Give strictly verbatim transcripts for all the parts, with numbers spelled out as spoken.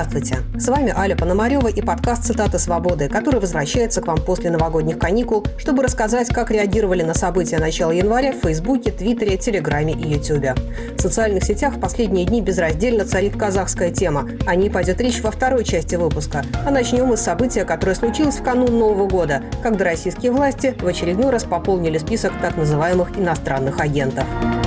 Здравствуйте! С вами Аля Пономарева и подкаст «Цитаты свободы», который возвращается к вам после новогодних каникул, чтобы рассказать, как реагировали на события начала января в Фейсбуке, Твиттере, Телеграме и Ютубе. В социальных сетях в последние дни безраздельно царит казахская тема. О ней пойдет речь во второй части выпуска. А начнем мы с события, которое случилось в канун Нового года, когда российские власти в очередной раз пополнили список так называемых иностранных агентов.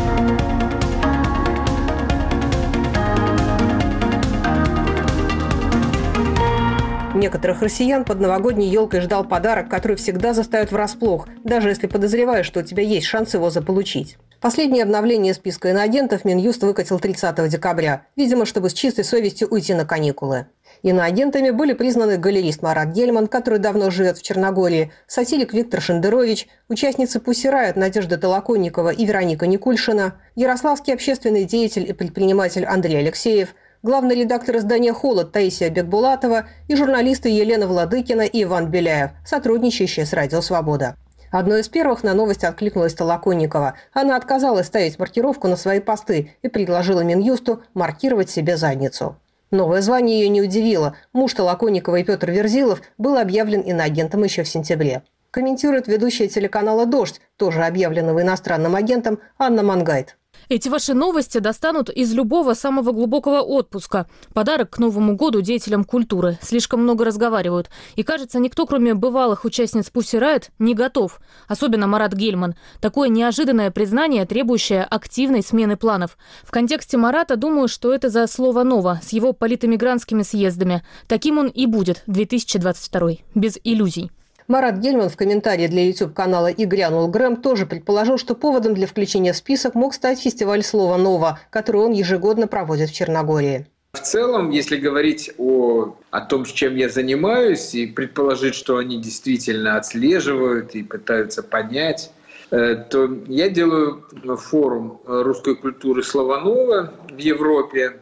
Некоторых россиян под новогодней елкой ждал подарок, который всегда застает врасплох, даже если подозреваешь, что у тебя есть шанс его заполучить. Последнее обновление списка иноагентов Минюст выкатил тридцатого декабря, видимо, чтобы с чистой совестью уйти на каникулы. Иноагентами были признаны галерист Марат Гельман, который давно живет в Черногории, сатирик Виктор Шендерович, участницы Pussy Riot Надежда Толоконникова и Вероника Никульшина, ярославский общественный деятель и предприниматель Андрей Алексеев, главный редактор издания «Холод» Таисия Бекбулатова и журналисты Елена Владыкина и Иван Беляев, сотрудничающие с «Радио Свобода». Одной из первых на новость откликнулась Толоконникова. Она отказалась ставить маркировку на свои посты и предложила Минюсту маркировать себе задницу. Новое звание ее не удивило. Муж Толоконниковой Петр Верзилов был объявлен иноагентом еще в сентябре. Комментирует ведущая телеканала «Дождь», тоже объявленного иностранным агентом, Анна Мангайт. Эти ваши новости достанут из любого самого глубокого отпуска. Подарок к Новому году деятелям культуры. Слишком много разговаривают. И, кажется, никто, кроме бывалых участниц Pussy Riot, не готов. Особенно Марат Гельман. Такое неожиданное признание, требующее активной смены планов. В контексте Марата думаю, что это за слово «ново» с его политэмигрантскими съездами. Таким он и будет две тысячи двадцать второй. Без иллюзий. Марат Гельман в комментарии для YouTube-канала «И грянул Грэм» тоже предположил, что поводом для включения в список мог стать фестиваль «Слово ново», который он ежегодно проводит в Черногории. В целом, если говорить о, о том, чем я занимаюсь, и предположить, что они действительно отслеживают и пытаются понять, то я делаю форум русской культуры «Слово ново» в Европе.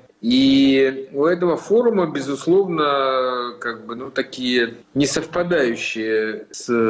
И у этого форума, безусловно, как бы, ну, такие несовпадающие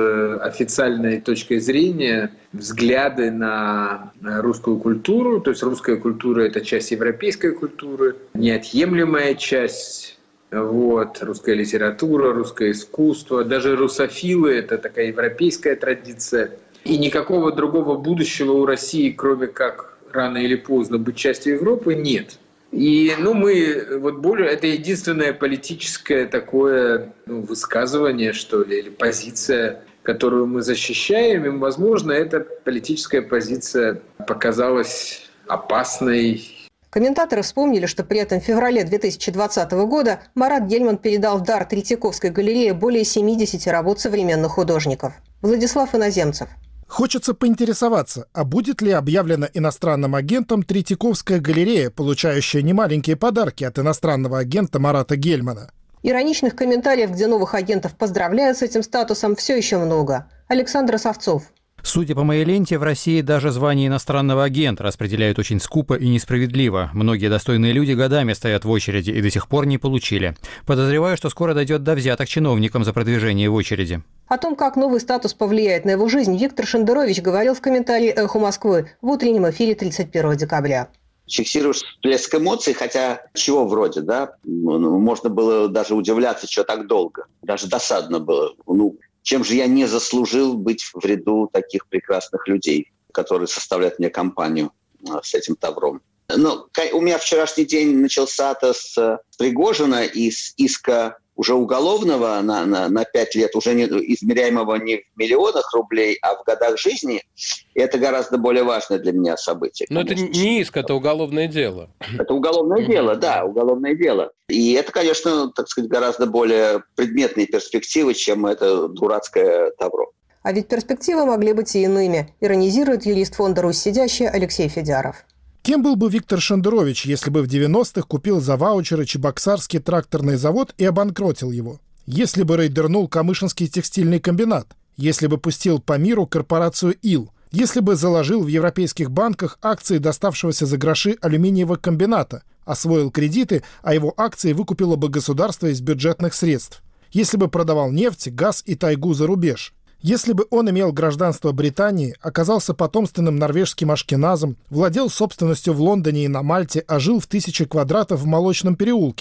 с официальной точкой зрения взгляды на русскую культуру. То есть русская культура – это часть европейской культуры, неотъемлемая часть. Вот, русская литература, русское искусство, даже русофилы – это такая европейская традиция. И никакого другого будущего у России, кроме как рано или поздно быть частью Европы, нет. И ну, мы, вот более, это единственное политическое такое ну, высказывание, что ли, или позиция, которую мы защищаем. И, возможно, эта политическая позиция показалась опасной. Комментаторы вспомнили, что при этом в феврале две тысячи двадцатого года Марат Гельман передал в дар Третьяковской галерее более семидесяти работ современных художников. Владислав Иноземцев. Хочется поинтересоваться, а будет ли объявлена иностранным агентом Третьяковская галерея, получающая немаленькие подарки от иностранного агента Марата Гельмана? Ироничных комментариев, где новых агентов поздравляют с этим статусом, все еще много. Александр Осовцов. Судя по моей ленте, в России даже звание иностранного агента распределяют очень скупо и несправедливо. Многие достойные люди годами стоят в очереди и до сих пор не получили. Подозреваю, что скоро дойдет до взяток чиновникам за продвижение в очереди. О том, как новый статус повлияет на его жизнь, Виктор Шендерович говорил в комментарии «Эхо Москвы» в утреннем эфире тридцать первого декабря. Фиксируешь всплеск эмоций, хотя чего вроде, да? Можно было даже удивляться, что так долго. Даже досадно было. Ну, чем же я не заслужил быть в ряду таких прекрасных людей, которые составляют мне компанию с этим тавром. Но у меня вчерашний день начался-то с Пригожина и с иска уже уголовного на, на, на пять лет, уже не, измеряемого не в миллионах рублей, а в годах жизни. И это гораздо более важное для меня событие. Но конечно. Это не иск, это уголовное дело. Это уголовное дело, да, уголовное дело. И это, конечно, так сказать, гораздо более предметные перспективы, чем это дурацкое тавро. А ведь перспективы могли быть и иными, иронизирует юрист фонда «Русь сидящая» Алексей Федяров. Кем был бы Виктор Шендерович, если бы в девяностых купил за ваучеры Чебоксарский тракторный завод и обанкротил его? Если бы рейдернул Камышинский текстильный комбинат? Если бы пустил по миру корпорацию «Ил»? Если бы заложил в европейских банках акции доставшегося за гроши алюминиевого комбината? Освоил кредиты, а его акции выкупило бы государство из бюджетных средств? Если бы продавал нефть, газ и тайгу за рубеж? Если бы он имел гражданство Британии, оказался потомственным норвежским ашкеназом, владел собственностью в Лондоне и на Мальте, а жил в тысяче квадратов в Молочном переулке,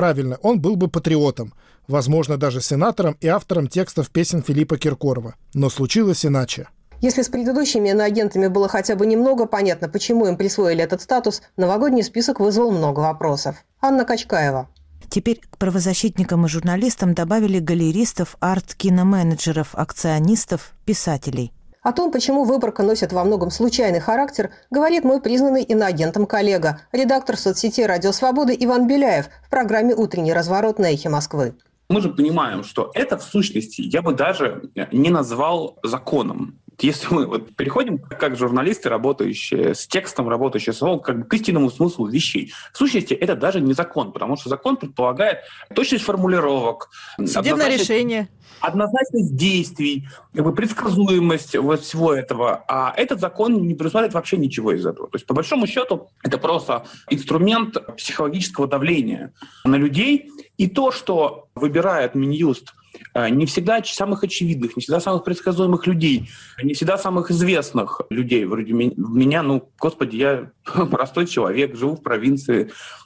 Правильно, он был бы патриотом, возможно, даже сенатором и автором текстов песен Филиппа Киркорова. Но случилось иначе. Если с предыдущими иноагентами было хотя бы немного понятно, почему им присвоили этот статус, новогодний список вызвал много вопросов. Анна Качкаева. Теперь к правозащитникам и журналистам добавили галеристов, арт-киноменеджеров, акционистов, писателей. О том, почему выборка носит во многом случайный характер, говорит мой признанный иноагентом коллега, редактор соцсети «Радио Свобода» Иван Беляев в программе «Утренний разворот» на «Эхе Москвы». Мы же понимаем, что это в сущности я бы даже не назвал законом. Если мы вот переходим как журналисты, работающие с текстом, работающие с словом, как бы к истинному смыслу вещей. В сущности, это даже не закон, потому что закон предполагает точность формулировок, судебное решение, однозначность действий, как бы предсказуемость вот всего этого. А этот закон не предусматривает вообще ничего из этого. То есть, по большому счету, это просто инструмент психологического давления на людей. И то, что выбирает Минюст, не всегда самых очевидных, не всегда самых предсказуемых людей, не всегда самых известных людей. Вроде меня, ну, господи, я простой человек, живу в провинции,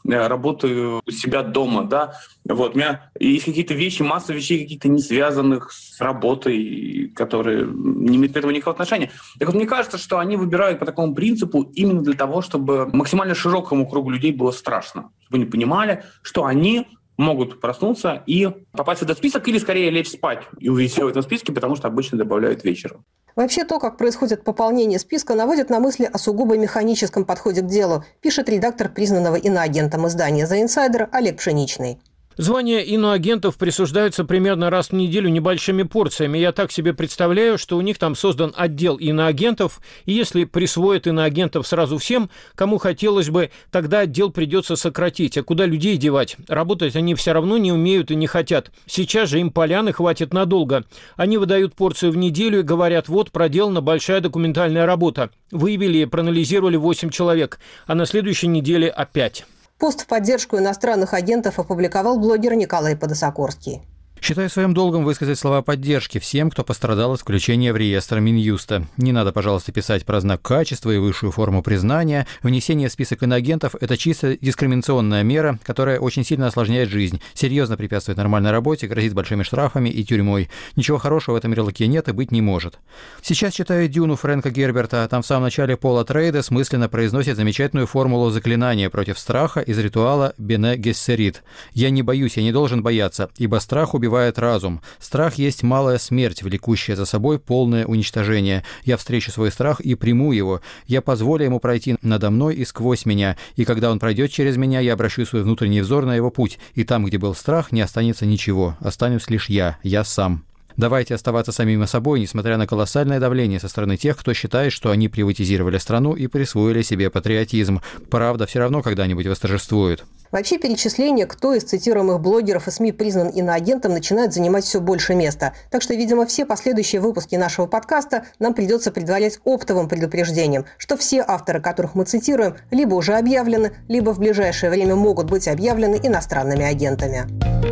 работаю у себя дома, да. Вот, у меня есть какие-то вещи, масса вещей каких-то не связанных с работой, которые не имеют к этому никакого отношения. Так вот, мне кажется, что они выбирают по такому принципу именно для того, чтобы максимально широкому кругу людей было страшно. Чтобы они понимали, что они могут проснуться и попасть в этот список или скорее лечь спать и увидеть себя в этом списке, потому что обычно добавляют вечером. Вообще то, как происходит пополнение списка, наводит на мысли о сугубо механическом подходе к делу, пишет редактор признанного иноагентом издания «The Insider» Олег Пшеничный. Звания иноагентов присуждаются примерно раз в неделю небольшими порциями. Я так себе представляю, что у них там создан отдел иноагентов, и если присвоят иноагентов сразу всем, кому хотелось бы, тогда отдел придется сократить. А куда людей девать? Работать они все равно не умеют и не хотят. Сейчас же им поляны хватит надолго. Они выдают порцию в неделю и говорят: вот, проделана большая документальная работа. Выявили и проанализировали восемь человек, а на следующей неделе опять. Пост в поддержку иностранных агентов опубликовал блогер Николай Подосокорский. Считаю своим долгом высказать слова поддержки всем, кто пострадал от включения в реестр Минюста. Не надо, пожалуйста, писать про знак качества и высшую форму признания. Внесение в список иноагентов – это чисто дискриминационная мера, которая очень сильно осложняет жизнь, серьезно препятствует нормальной работе, грозит большими штрафами и тюрьмой. Ничего хорошего в этом ярлыке нет и быть не может. Сейчас читаю «Дюну» Фрэнка Герберта. Там в самом начале Пол Атрейдес мысленно произносит замечательную формулу заклинания против страха из ритуала Бене Гессерит. «Я не боюсь, я не должен бояться, ибо страх убивает разум. Страх есть малая смерть, влекущая за собой полное уничтожение. Я встречу свой страх и приму его. Я позволю ему пройти надо мной и сквозь меня. И когда он пройдет через меня, я обращу свой внутренний взор на его путь. И там, где был страх, не останется ничего. Останусь лишь я, я сам». Давайте оставаться самими собой, несмотря на колоссальное давление со стороны тех, кто считает, что они приватизировали страну и присвоили себе патриотизм. Правда все равно когда-нибудь восторжествует. Вообще перечисление, кто из цитируемых блогеров и СМИ признан иноагентом, начинает занимать все больше места. Так что, видимо, все последующие выпуски нашего подкаста нам придется предварять оптовым предупреждением, что все авторы, которых мы цитируем, либо уже объявлены, либо в ближайшее время могут быть объявлены иностранными агентами.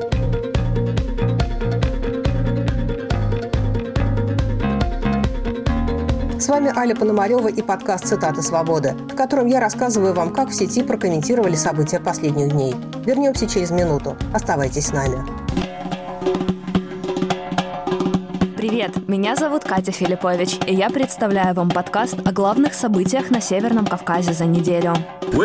С вами Аля Пономарева и подкаст «Цитаты свободы», в котором я рассказываю вам, как в сети прокомментировали события последних дней. Вернемся через минуту. Оставайтесь с нами. Привет, меня зовут Катя Филиппович, и я представляю вам подкаст о главных событиях на Северном Кавказе за неделю.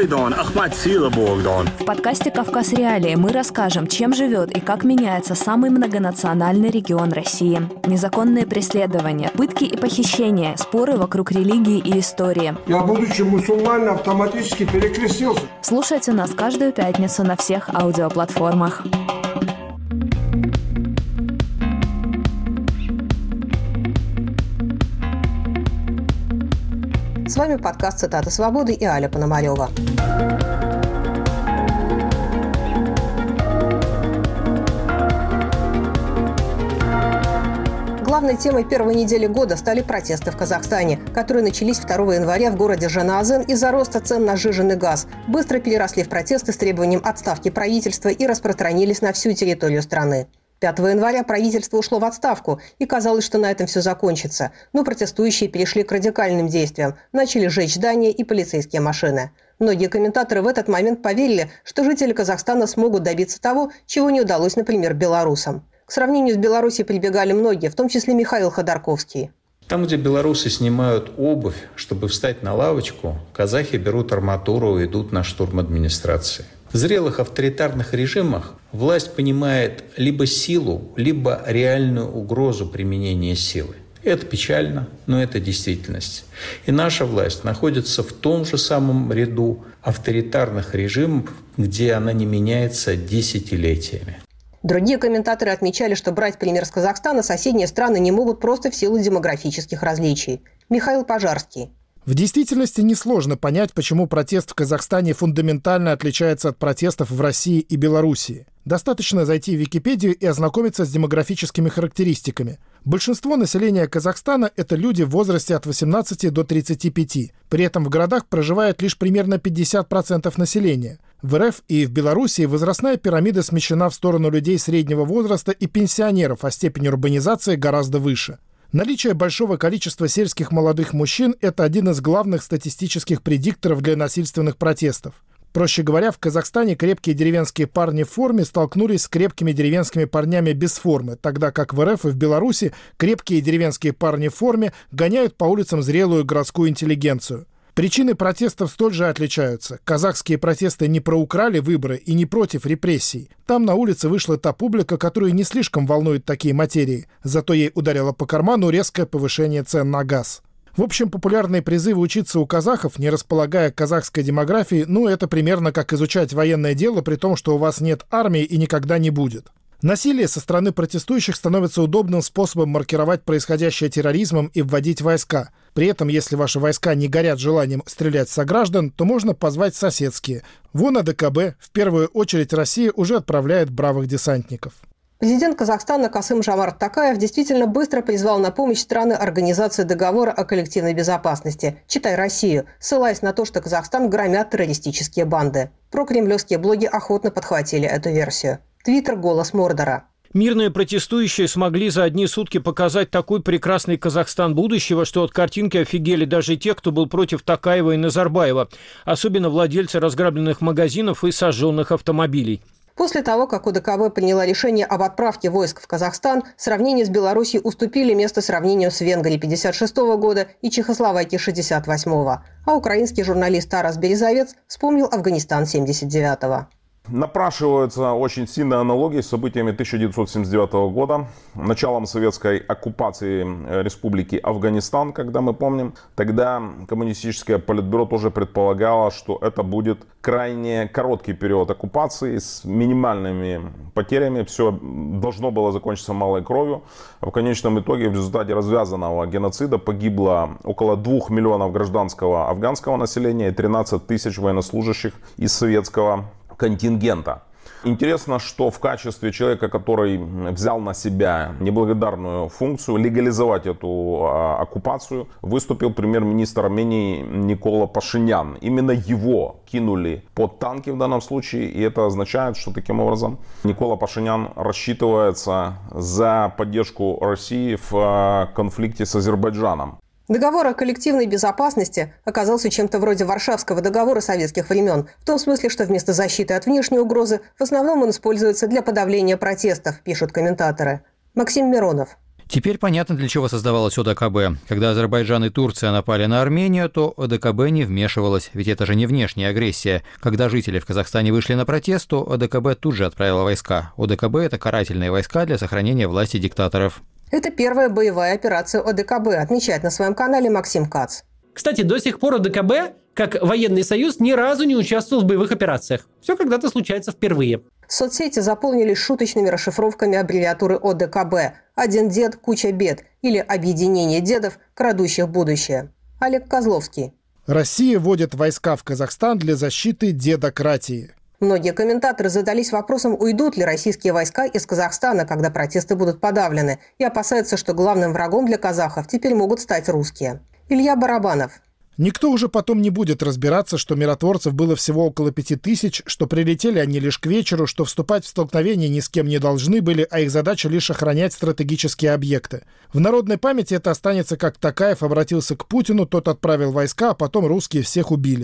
В подкасте «Кавказ Реалии» мы расскажем, чем живет и как меняется самый многонациональный регион России. Незаконные преследования, пытки и похищения, споры вокруг религии и истории. Я, будучи мусульманином, автоматически перекрестился. Слушайте нас каждую пятницу на всех аудиоплатформах. С вами подкаст «Цитаты свободы» и Аля Пономарева. Главной темой первой недели года стали протесты в Казахстане, которые начались второго января в городе Жанаозен из-за роста цен на сжиженный газ, быстро переросли в протесты с требованием отставки правительства и распространились на всю территорию страны. пятого января правительство ушло в отставку, и казалось, что на этом все закончится. Но протестующие перешли к радикальным действиям, начали сжечь здания и полицейские машины. Многие комментаторы в этот момент поверили, что жители Казахстана смогут добиться того, чего не удалось, например, белорусам. К сравнению с Белоруссией прибегали многие, в том числе Михаил Ходорковский. Там, где белорусы снимают обувь, чтобы встать на лавочку, казахи берут арматуру и идут на штурм администрации. В зрелых авторитарных режимах власть понимает либо силу, либо реальную угрозу применения силы. Это печально, но это действительность. И наша власть находится в том же самом ряду авторитарных режимов, где она не меняется десятилетиями. Другие комментаторы отмечали, что брать пример с Казахстана соседние страны не могут просто в силу демографических различий. Михаил Пожарский. В действительности несложно понять, почему протест в Казахстане фундаментально отличается от протестов в России и Белоруссии. Достаточно зайти в Википедию и ознакомиться с демографическими характеристиками. Большинство населения Казахстана – это люди в возрасте от восемнадцати до тридцати пяти. При этом в городах проживает лишь примерно пятьдесят процентов населения. В эр эф и в Белоруссии возрастная пирамида смещена в сторону людей среднего возраста и пенсионеров, а степень урбанизации гораздо выше. Наличие большого количества сельских молодых мужчин – это один из главных статистических предикторов для насильственных протестов. Проще говоря, в Казахстане крепкие деревенские парни в форме столкнулись с крепкими деревенскими парнями без формы, тогда как в эр эф и в Беларуси крепкие деревенские парни в форме гоняют по улицам зрелую городскую интеллигенцию. Причины протестов столь же отличаются. Казахские протесты не про украли выборы и не против репрессий. Там на улице вышла та публика, которую не слишком волнуют такие материи. Зато ей ударило по карману резкое повышение цен на газ. В общем, популярные призывы учиться у казахов, не располагая к казахской демографии, ну это примерно как изучать военное дело, при том, что у вас нет армии и никогда не будет. Насилие со стороны протестующих становится удобным способом маркировать происходящее терроризмом и вводить войска. При этом, если ваши войска не горят желанием стрелять в сограждан, то можно позвать соседские. Вон а дэ ка бэ, в первую очередь Россия, уже отправляет бравых десантников. Президент Казахстана Касым-Жомарт Токаев действительно быстро призвал на помощь страны Организации договора о коллективной безопасности, читай Россию, ссылаясь на то, что Казахстан громят террористические банды. Прокремлевские блоги охотно подхватили эту версию. Твиттер «Голос Мордора». Мирные протестующие смогли за одни сутки показать такой прекрасный Казахстан будущего, что от картинки офигели даже те, кто был против Токаева и Назарбаева, особенно владельцы разграбленных магазинов и сожженных автомобилей. После того, как о дэ ка бэ приняла решение об отправке войск в Казахстан, сравнение с Белоруссией уступили место сравнению с Венгрией пятьдесят шестого года и Чехословакией шестьдесят восьмого. А украинский журналист Тарас Березовец вспомнил Афганистан семьдесят девятого. Напрашиваются очень сильные аналогии с событиями тысяча девятьсот семьдесят девятого года, началом советской оккупации республики Афганистан, когда мы помним. Тогда коммунистическое политбюро тоже предполагало, что это будет крайне короткий период оккупации с минимальными потерями. Все должно было закончиться малой кровью. В конечном итоге в результате развязанного геноцида погибло около двух миллионов гражданского афганского населения и тринадцать тысяч военнослужащих из советского контингента. Интересно, что в качестве человека, который взял на себя неблагодарную функцию легализовать эту а, оккупацию, выступил премьер-министр Армении Никола Пашинян. Именно его кинули под танки в данном случае, и это означает, что таким образом Никола Пашинян рассчитывается за поддержку России в а, конфликте с Азербайджаном. Договор о коллективной безопасности оказался чем-то вроде Варшавского договора советских времен, в том смысле, что вместо защиты от внешней угрозы в основном он используется для подавления протестов, пишут комментаторы. Максим Миронов. Теперь понятно, для чего создавалась о дэ ка бэ. Когда Азербайджан и Турция напали на Армению, то о дэ ка бэ не вмешивалась, ведь это же не внешняя агрессия. Когда жители в Казахстане вышли на протест, то о дэ ка бэ тут же отправила войска. о дэ ка бэ – это карательные войска для сохранения власти диктаторов. Это первая боевая операция о дэ ка бэ, отмечает на своем канале Максим Кац. Кстати, до сих пор о дэ ка бэ, как военный союз, ни разу не участвовал в боевых операциях. Все когда-то случается впервые. Соцсети заполнились шуточными расшифровками аббревиатуры о дэ ка бэ «Один дед, куча бед» или «Объединение дедов, крадущих будущее». Олег Козловский. Россия вводит войска в Казахстан для защиты дедократии. Многие комментаторы задались вопросом, уйдут ли российские войска из Казахстана, когда протесты будут подавлены, и опасаются, что главным врагом для казахов теперь могут стать русские. Илья Барабанов. Никто уже потом не будет разбираться, что миротворцев было всего около пяти тысяч, что прилетели они лишь к вечеру, что вступать в столкновение ни с кем не должны были, а их задача лишь охранять стратегические объекты. В народной памяти это останется, как Токаев обратился к Путину, тот отправил войска, а потом русские всех убили.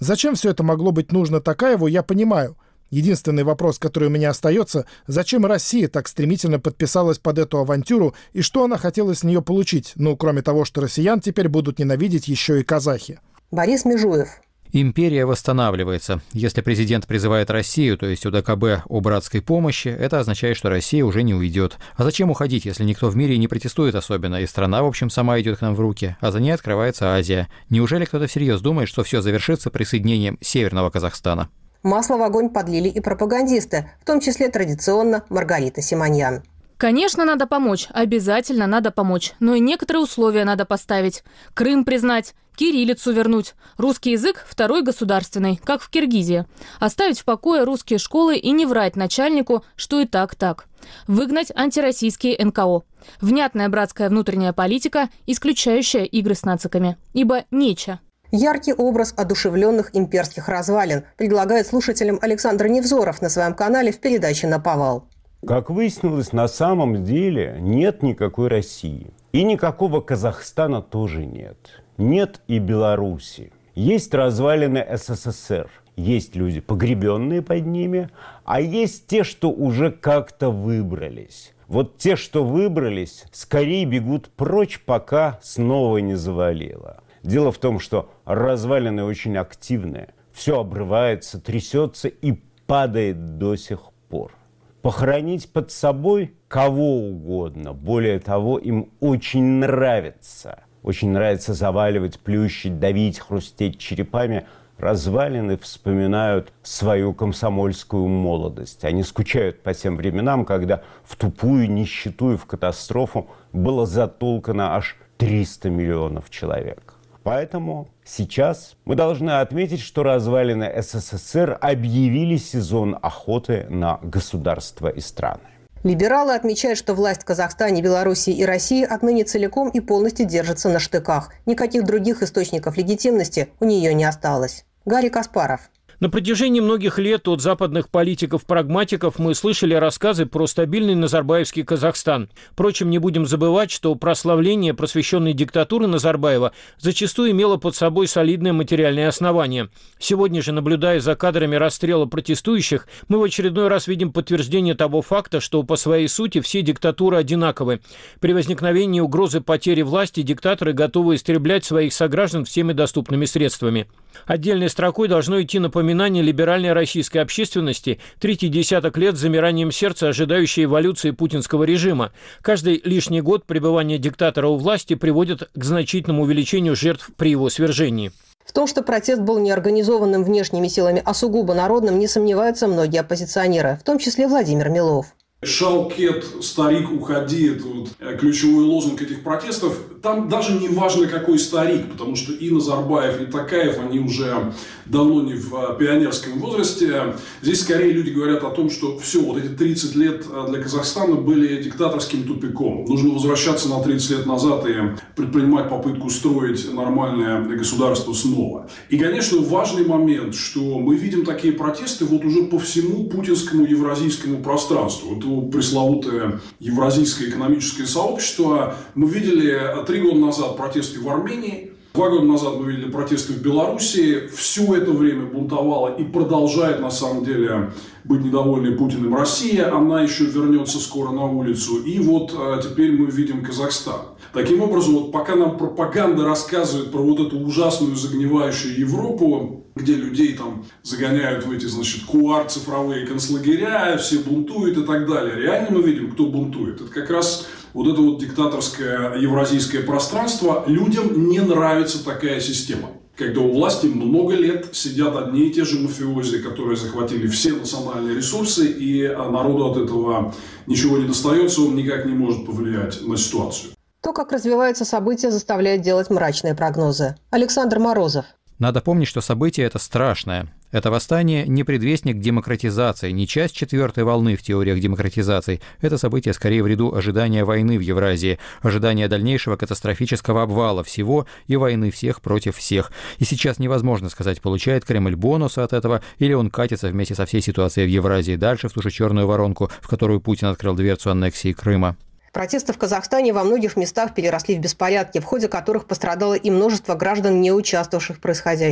Зачем все это могло быть нужно Токаеву, я понимаю. Единственный вопрос, который у меня остается, зачем Россия так стремительно подписалась под эту авантюру и что она хотела с нее получить, ну, кроме того, что россиян теперь будут ненавидеть еще и казахи. Борис Межуев. Империя восстанавливается. Если президент призывает Россию, то есть УДКБ, о братской помощи, это означает, что Россия уже не уйдет. А зачем уходить, если никто в мире не протестует особенно, и страна, в общем, сама идет к нам в руки, а за ней открывается Азия? Неужели кто-то всерьез думает, что все завершится присоединением Северного Казахстана? Масло в огонь подлили и пропагандисты, в том числе традиционно Маргарита Симоньян. Конечно, надо помочь, обязательно надо помочь, но и некоторые условия надо поставить. Крым признать, кириллицу вернуть, русский язык второй государственный, как в Киргизии. Оставить в покое русские школы и не врать начальнику, что и так так. Выгнать антироссийские эн ка о. Внятная братская внутренняя политика, исключающая игры с нациками. Ибо нечего. Яркий образ одушевленных имперских развалин предлагает слушателям Александр Невзоров на своем канале в передаче «Наповал». Как выяснилось, на самом деле нет никакой России. И никакого Казахстана тоже нет. Нет и Беларуси. Есть развалины эс эс эс эр. Есть люди, погребенные под ними, а есть те, что уже как-то выбрались. Вот те, что выбрались, скорее бегут прочь, пока снова не завалило. Дело в том, что развалины очень активные. Все обрывается, трясется и падает до сих пор. Похоронить под собой кого угодно. Более того, им очень нравится. Очень нравится заваливать, плющить, давить, хрустеть черепами. Развалины вспоминают свою комсомольскую молодость. Они скучают по тем временам, когда в тупую нищету и в катастрофу было затолкано аж триста миллионов человек. Поэтому сейчас мы должны отметить, что развалины эс эс эс эр объявили сезон охоты на государства и страны. Либералы отмечают, что власть в Казахстане, Белоруссии и России отныне целиком и полностью держится на штыках. Никаких других источников легитимности у нее не осталось. Гарри Каспаров. На протяжении многих лет от западных политиков-прагматиков мы слышали рассказы про стабильный назарбаевский Казахстан. Впрочем, не будем забывать, что прославление просвещенной диктатуры Назарбаева зачастую имело под собой солидное материальное основание. Сегодня же, наблюдая за кадрами расстрела протестующих, мы в очередной раз видим подтверждение того факта, что по своей сути все диктатуры одинаковы. При возникновении угрозы потери власти диктаторы готовы истреблять своих сограждан всеми доступными средствами. Отдельной строкой должно идти напоминание либеральной российской общественности, третий десяток лет с замиранием сердца, ожидающей эволюции путинского режима. Каждый лишний год пребывания диктатора у власти приводит к значительному увеличению жертв при его свержении. В том, что протест был не организованным внешними силами, а сугубо народным, не сомневаются многие оппозиционеры, в том числе Владимир Милов. «Шалкет, старик, уходи» – это вот ключевой лозунг этих протестов. Там даже не важно, какой старик, потому что и Назарбаев, и Токаев, они уже давно не в пионерском возрасте. Здесь скорее люди говорят о том, что все, вот эти тридцать лет для Казахстана были диктаторским тупиком. Нужно возвращаться на тридцать лет назад и предпринимать попытку строить нормальное государство снова. И, конечно, важный момент, что мы видим такие протесты вот уже по всему путинскому евразийскому пространству. Это пресловутое Евразийское экономическое сообщество. Мы видели три года назад протесты в Армении, два года назад мы видели протесты в Белоруссии. Все это время бунтовала и продолжает, на самом деле, быть недовольной Путиным Россия. Она еще вернется скоро на улицу. И вот а, теперь мы видим Казахстан. Таким образом, вот пока нам пропаганда рассказывает про вот эту ужасную загнивающую Европу, где людей там загоняют в эти, значит, куар, цифровые концлагеря, все бунтуют и так далее. Реально мы видим, кто бунтует. Это как раз вот это вот диктаторское евразийское пространство. Людям не нравится такая система. Когда у власти много лет сидят одни и те же мафиози, которые захватили все национальные ресурсы, и народу от этого ничего не достается, он никак не может повлиять на ситуацию. То, как развиваются события, заставляет делать мрачные прогнозы. Александр Морозов. Надо помнить, что событие это страшное. Это восстание не предвестник демократизации, не часть четвертой волны в теориях демократизации. Это событие скорее в ряду ожидания войны в Евразии, ожидания дальнейшего катастрофического обвала всего и войны всех против всех. И сейчас невозможно сказать, получает Кремль бонусы от этого, или он катится вместе со всей ситуацией в Евразии дальше в ту же черную воронку, в которую Путин открыл дверцу аннексии Крыма. Протесты в Казахстане во многих местах переросли в беспорядки, в ходе которых пострадало и множество граждан, не участвовавших в происходящем.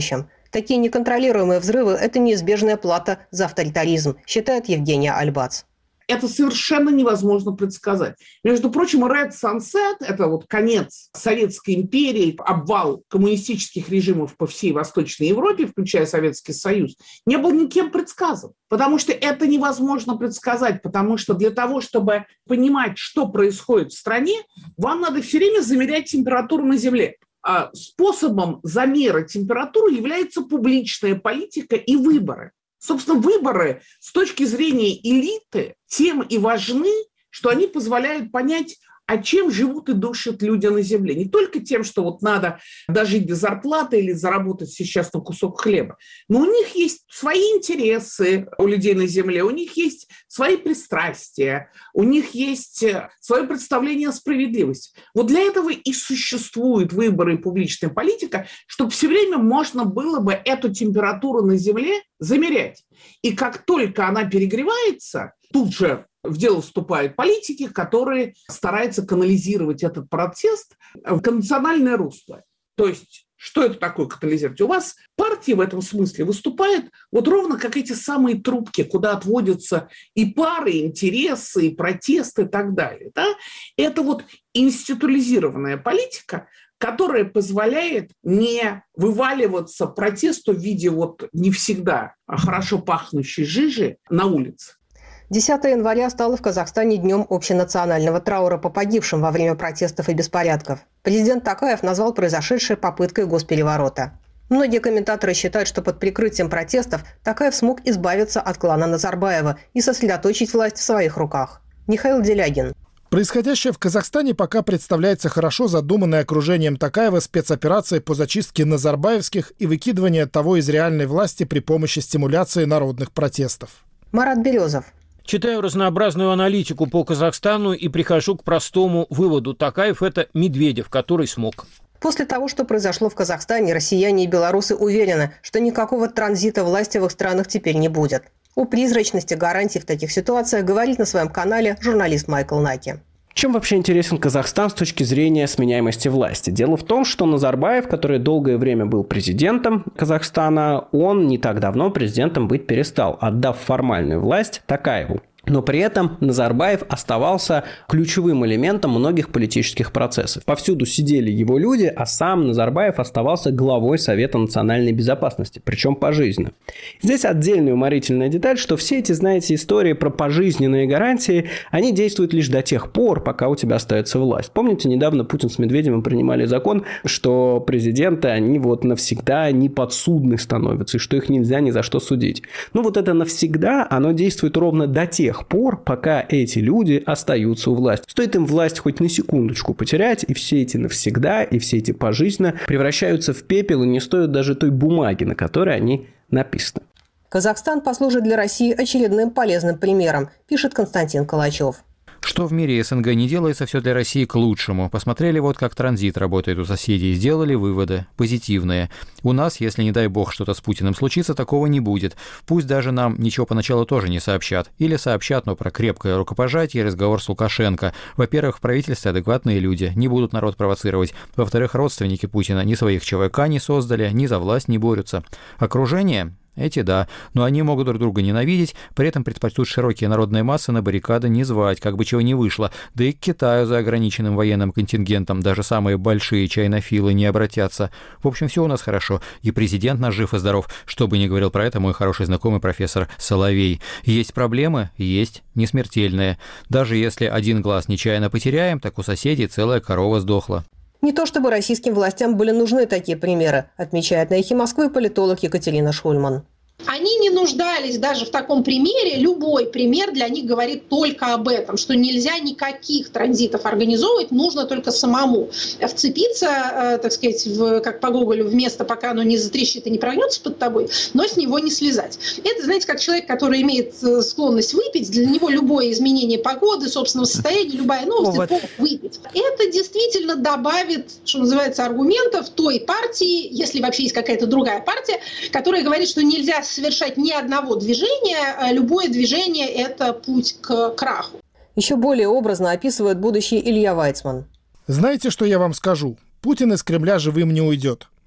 Такие неконтролируемые взрывы – это неизбежная плата за авторитаризм, считает Евгения Альбац. Это совершенно невозможно предсказать. Между прочим, Red Sunset – это вот конец Советской империи, обвал коммунистических режимов по всей Восточной Европе, включая Советский Союз, не был никем предсказан. Потому что это невозможно предсказать, потому что для того, чтобы понимать, что происходит в стране, вам надо все время замерять температуру на Земле. А способом замера температуры является публичная политика и выборы. Собственно, выборы с точки зрения элиты тем и важны, что они позволяют понять, а чем живут и душат люди на земле. Не только тем, что вот надо дожить до зарплаты или заработать сейчас на кусок хлеба, но у них есть свои интересы у людей на земле, у них есть свои пристрастия, у них есть свое представление о справедливости. Вот для этого и существуют выборы и публичная политика, чтобы все время можно было бы эту температуру на земле замерять. И как только она перегревается, тут же в дело вступают политики, которые стараются канализировать этот протест в национальное русло. То есть, что это такое катализировать? У вас партия в этом смысле выступает вот ровно как эти самые трубки, куда отводятся и пары, и интересы, и протесты и так далее. Да? Это вот институализированная политика, которая позволяет не вываливаться протесту в виде вот не всегда хорошо пахнущей жижи на улице. десятого января стало в Казахстане днем общенационального траура по погибшим во время протестов и беспорядков. Президент Токаев назвал произошедшее попыткой госпереворота. Многие комментаторы считают, что под прикрытием протестов Токаев смог избавиться от клана Назарбаева и сосредоточить власть в своих руках. Михаил Делягин. Происходящее в Казахстане пока представляется хорошо задуманной окружением Токаева спецоперацией по зачистке назарбаевских и выкидывания того из реальной власти при помощи стимуляции народных протестов. Марат Березов. Читаю разнообразную аналитику по Казахстану и прихожу к простому выводу. Токаев – это Медведев, который смог. После того, что произошло в Казахстане, россияне и белорусы уверены, что никакого транзита власти в их странах теперь не будет. О призрачности гарантий в таких ситуациях говорит на своем канале журналист Майкл Наки. Чем вообще интересен Казахстан с точки зрения сменяемости власти? Дело в том, что Назарбаев, который долгое время был президентом Казахстана, он не так давно президентом быть перестал, отдав формальную власть Токаеву. Но при этом Назарбаев оставался ключевым элементом многих политических процессов. Повсюду сидели его люди, а сам Назарбаев оставался главой Совета национальной безопасности, причем пожизненно. Здесь отдельная уморительная деталь, что все эти, знаете, истории про пожизненные гарантии, они действуют лишь до тех пор, пока у тебя остается власть. Помните, недавно Путин с Медведевым принимали закон, что президенты, они вот навсегда неподсудны становятся, и что их нельзя ни за что судить. Ну вот это навсегда, оно действует ровно до тех пор, пока эти люди остаются у власти. Стоит им власть хоть на секундочку потерять, и все эти навсегда, и все эти пожизненно превращаются в пепел и не стоят даже той бумаги, на которой они написаны. Казахстан послужит для России очередным полезным примером, пишет Константин Калачев. Что в мире СНГ не делается, все для России к лучшему. Посмотрели вот, как транзит работает у соседей, сделали выводы позитивные. У нас, если, не дай бог, что-то с Путиным случится, такого не будет. Пусть даже нам ничего поначалу тоже не сообщат. Или сообщат, но про крепкое рукопожатие и разговор с Лукашенко. Во-первых, в правительстве адекватные люди, не будут народ провоцировать. Во-вторых, родственники Путина ни своих ЧВК не создали, ни за власть не борются. Окружение? Эти да, но они могут друг друга ненавидеть, при этом предпочтут широкие народные массы на баррикады не звать, как бы чего не вышло. Да и к Китаю за ограниченным военным контингентом даже самые большие чайнофилы не обратятся. В общем, все у нас хорошо, и президент наш жив и здоров, что бы ни говорил про это мой хороший знакомый профессор Соловей. Есть проблемы? Есть, не смертельные. Даже если один глаз нечаянно потеряем, так у соседей целая корова сдохла. Не то чтобы российским властям были нужны такие примеры, отмечает на «Эхе Москвы» политолог Екатерина Шульман. Они не нуждались даже в таком примере. Любой пример для них говорит только об этом, что нельзя никаких транзитов организовывать, нужно только самому вцепиться, э, так сказать, в, как по Гоголю, в место, пока оно не затрещит и не прогнется под тобой, но с него не слезать. Это, знаете, как человек, который имеет склонность выпить, для него любое изменение погоды, собственного состояния, любая новость, вот. Повод выпить. Это действительно добавит, что называется, аргументов той партии, если вообще есть какая-то другая партия, которая говорит, что нельзя совершать ни одного движения, любое движение – это путь к краху. Еще более образно описывает будущее Илья Вайцман. Знаете, что я вам скажу? Путин из Кремля живым не уйдет.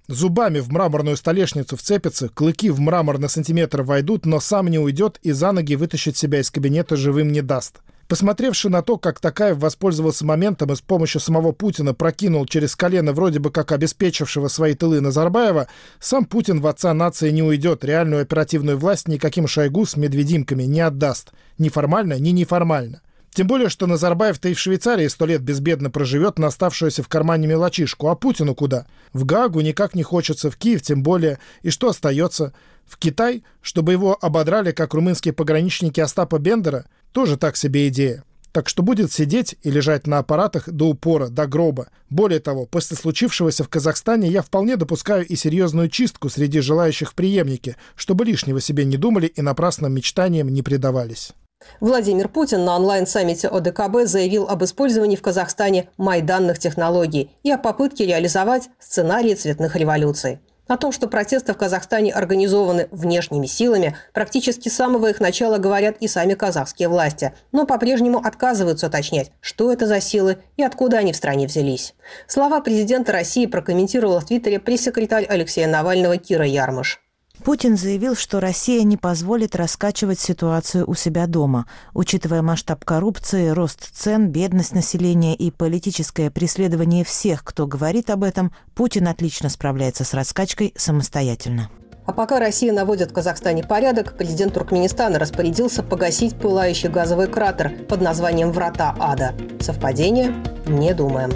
Зубами в мраморную столешницу вцепится, клыки в мрамор на сантиметр войдут, но сам не уйдет и за ноги вытащить себя из кабинета живым не даст. Посмотревши на то, как Токаев воспользовался моментом и с помощью самого Путина прокинул через колено вроде бы как обеспечившего свои тылы Назарбаева, сам Путин в отца нации не уйдет, реальную оперативную власть никаким Шойгу с медведимками не отдаст. Ни формально, ни неформально. Тем более, что Назарбаев-то и в Швейцарии сто лет безбедно проживет на оставшуюся в кармане мелочишку. А Путину куда? В Гаагу никак не хочется, в Киев тем более. И что остается? В Китай, чтобы его ободрали, как румынские пограничники Остапа Бендера? Тоже так себе идея. Так что будет сидеть и лежать на аппаратах до упора, до гроба. Более того, после случившегося в Казахстане я вполне допускаю и серьезную чистку среди желающих в преемнике, чтобы лишнего себе не думали и напрасным мечтаниям не предавались. Владимир Путин на онлайн-саммите о дэ ка бэ заявил об использовании в Казахстане майданных технологий и о попытке реализовать сценарии цветных революций. О том, что протесты в Казахстане организованы внешними силами, практически с самого их начала говорят и сами казахские власти, но по-прежнему отказываются уточнять, что это за силы и откуда они в стране взялись. Слова президента России прокомментировала в Твиттере пресс-секретарь Алексея Навального Кира Ярмыш. Путин заявил, что Россия не позволит раскачивать ситуацию у себя дома. Учитывая масштаб коррупции, рост цен, бедность населения и политическое преследование всех, кто говорит об этом, Путин отлично справляется с раскачкой самостоятельно. А пока Россия наводит в Казахстане порядок, президент Туркменистана распорядился погасить пылающий газовый кратер под названием «Врата ада». Совпадение? Не думаем.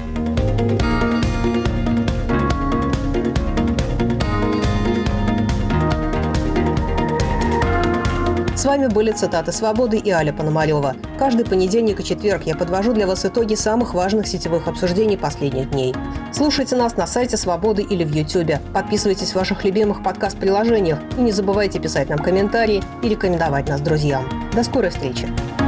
С вами были «Цитаты свободы» и Аля Пономарева. Каждый понедельник и четверг я подвожу для вас итоги самых важных сетевых обсуждений последних дней. Слушайте нас на сайте «Свободы» или в Ютьюбе. Подписывайтесь в ваших любимых подкаст-приложениях и не забывайте писать нам комментарии и рекомендовать нас друзьям. До скорой встречи!